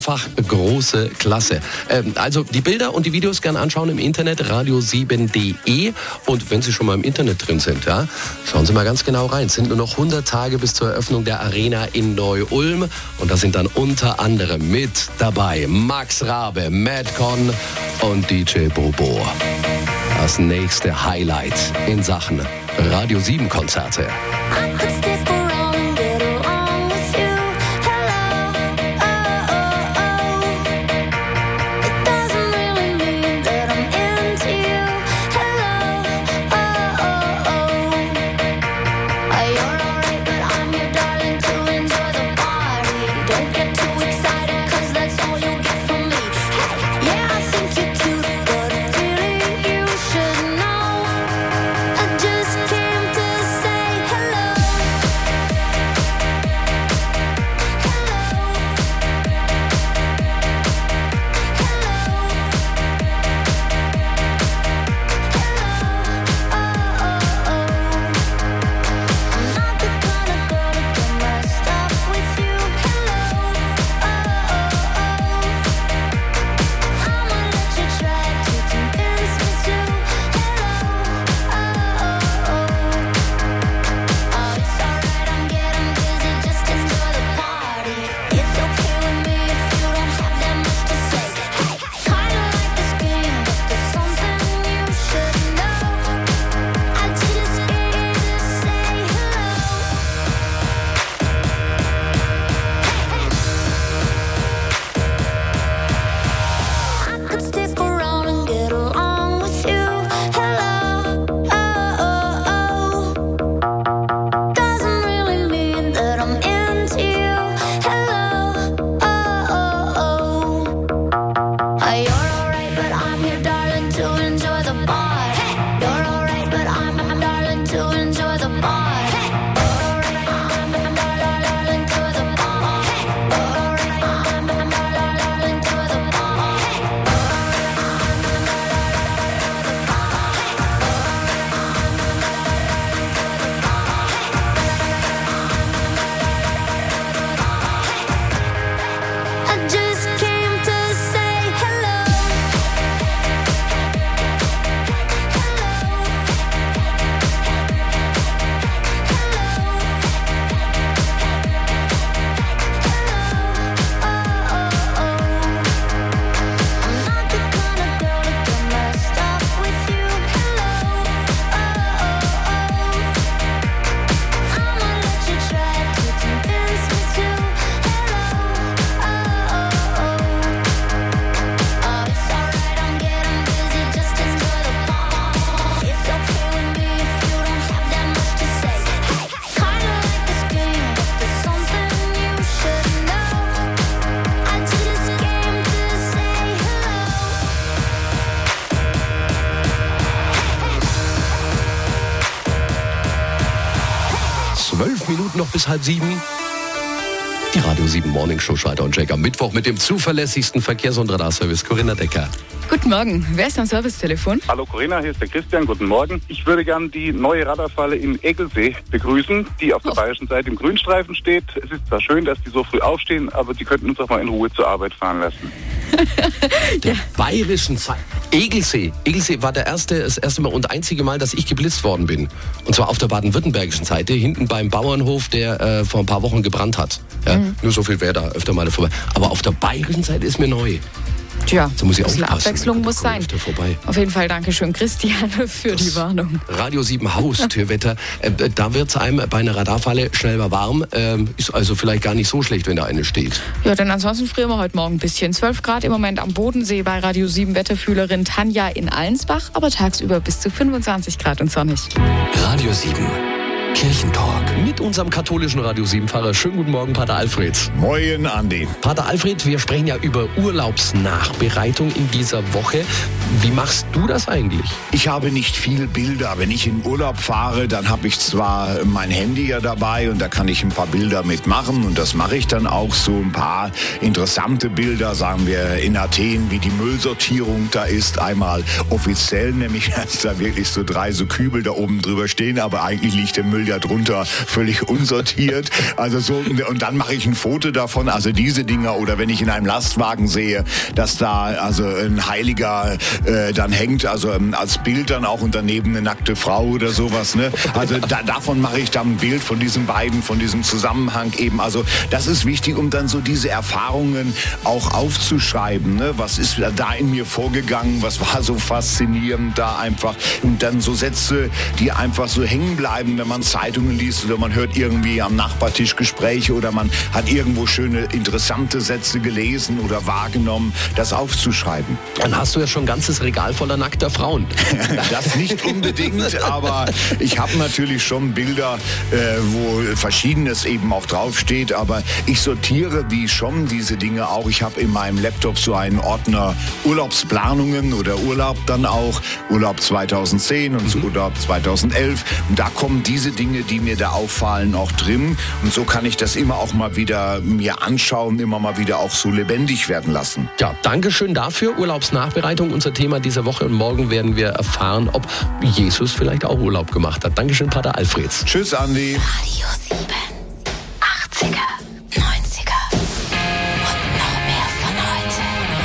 Fach große Klasse. Also die Bilder und die Videos gerne anschauen im Internet, radio7.de. Und wenn Sie schon mal im Internet drin sind, ja, schauen Sie mal ganz genau rein. Es sind nur noch 100 Tage bis zur Eröffnung der Arena in Neu-Ulm. Und da sind dann unter anderem mit dabei Max Rabe, Madcon und DJ Bobo. Das nächste Highlight in Sachen Radio 7 Konzerte. Noch bis 6:30. Die Radio 7 Morning Show Schalter und Check am Mittwoch mit dem zuverlässigsten Verkehrs- und Radarservice Corinna Decker. Guten Morgen, wer ist am Servicetelefon? Hallo Corinna, hier ist der Christian, guten Morgen. Ich würde gerne die neue Radarfalle im Egelsee begrüßen, die auf der bayerischen Seite im Grünstreifen steht. Es ist zwar schön, dass die so früh aufstehen, aber die könnten uns auch mal in Ruhe zur Arbeit fahren lassen. Der bayerischen Seite. Egelsee. Egelsee war das erste Mal und einzige Mal, dass ich geblitzt worden bin. Und zwar auf der baden-württembergischen Seite, hinten beim Bauernhof, der vor ein paar Wochen gebrannt hat. Ja, nur so viel wäre da öfter mal vorbei. Aber auf der bayerischen Seite ist mir neu. Tja, so muss ich ein bisschen aufpassen. Abwechslung muss sein. Auf jeden Fall Dankeschön, Christian, für die Warnung. Radio 7 Haustürwetter. Da wird es einem bei einer Radarfalle schnell mal warm. Ist also vielleicht gar nicht so schlecht, wenn da eine steht. Ja, denn ansonsten frieren wir heute Morgen ein bisschen. 12 Grad im Moment am Bodensee bei Radio 7 Wetterfühlerin Tanja in Allensbach, aber tagsüber bis zu 25 Grad und sonnig. Radio 7 Kirchentalk. Mit unserem katholischen Radio 7-Pfarrer. Schönen guten Morgen, Pater Alfred. Moin, Andi. Pater Alfred, wir sprechen ja über Urlaubsnachbereitung in dieser Woche. Wie machst du das eigentlich? Ich habe nicht viel Bilder. Wenn ich in Urlaub fahre, dann habe ich zwar mein Handy ja dabei und da kann ich ein paar Bilder mitmachen und das mache ich dann auch, so ein paar interessante Bilder, sagen wir in Athen, wie die Müllsortierung da ist. Einmal offiziell, nämlich dass da wirklich so 3 so Kübel da oben drüber stehen, aber eigentlich liegt der Müll Müll ja drunter völlig unsortiert. Also so, und dann mache ich ein Foto davon, also diese Dinger, oder wenn ich in einem Lastwagen sehe, dass da also ein Heiliger dann hängt, also als Bild dann auch und daneben eine nackte Frau oder sowas, ne? Also davon mache ich dann ein Bild von diesen beiden, von diesem Zusammenhang eben. Also das ist wichtig, um dann so diese Erfahrungen auch aufzuschreiben, ne? Was ist da in mir vorgegangen, was war so faszinierend da einfach, und dann so Sätze, die einfach so hängen bleiben, wenn man Zeitungen liest oder man hört irgendwie am Nachbartisch Gespräche oder man hat irgendwo schöne, interessante Sätze gelesen oder wahrgenommen, das aufzuschreiben. Dann hast du ja schon ein ganzes Regal voller nackter Frauen. Das nicht unbedingt, aber ich habe natürlich schon Bilder, wo Verschiedenes eben auch draufsteht, aber ich sortiere die schon, diese Dinge auch. Ich habe in meinem Laptop so einen Ordner Urlaubsplanungen oder Urlaub dann auch, Urlaub 2010 und Urlaub 2011, und da kommen diese Dinge, die mir da auffallen, auch drin, und so kann ich das immer auch mal wieder mir anschauen, immer mal wieder auch so lebendig werden lassen. Ja, Dankeschön dafür. Urlaubsnachbereitung, unser Thema dieser Woche, und morgen werden wir erfahren, ob Jesus vielleicht auch Urlaub gemacht hat. Dankeschön, Pater Alfreds. Tschüss, Andi. Radio 7, 80er, 90er und noch mehr von heute.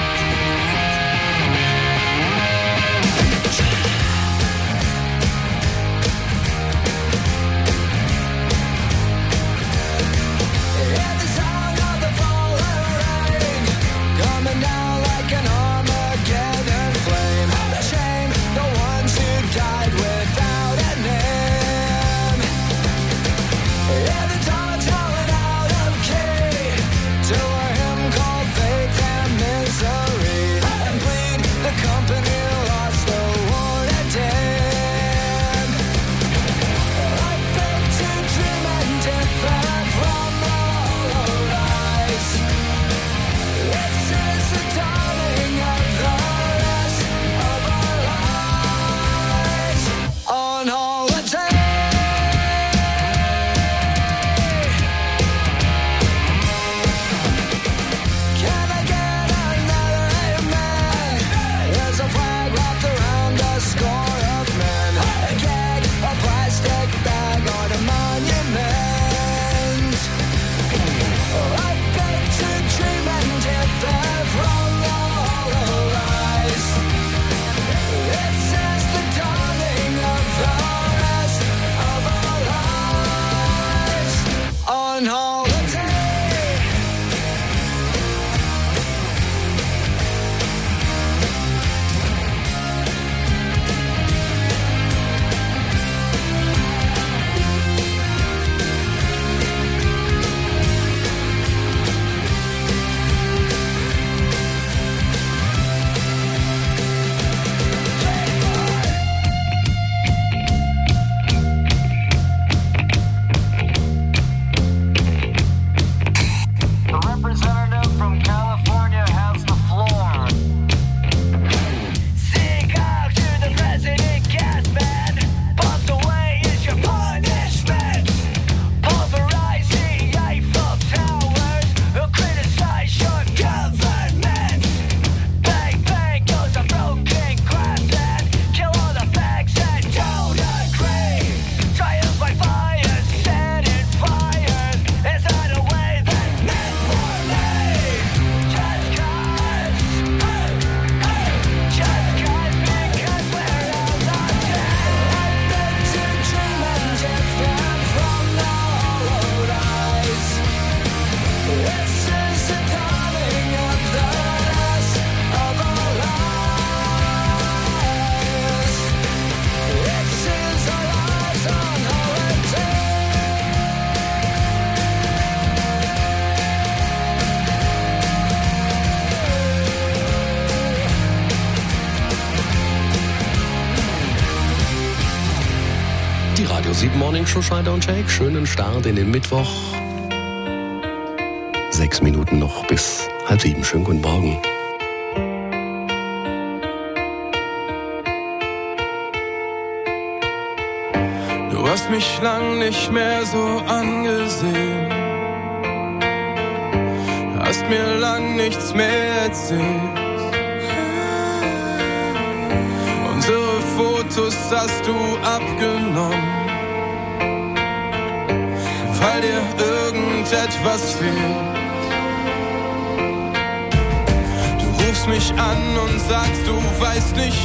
Die Radio 7 Morning Show, Schneider und Jake. Schönen Start in den Mittwoch. 6 Minuten noch bis 6:30. Schönen guten Morgen. Du hast mich lang nicht mehr so angesehen, hast mir lang nichts mehr erzählt. Unsere Fotos hast du abgenommen, weil dir irgendetwas fehlt. Du rufst mich an und sagst, du weißt nicht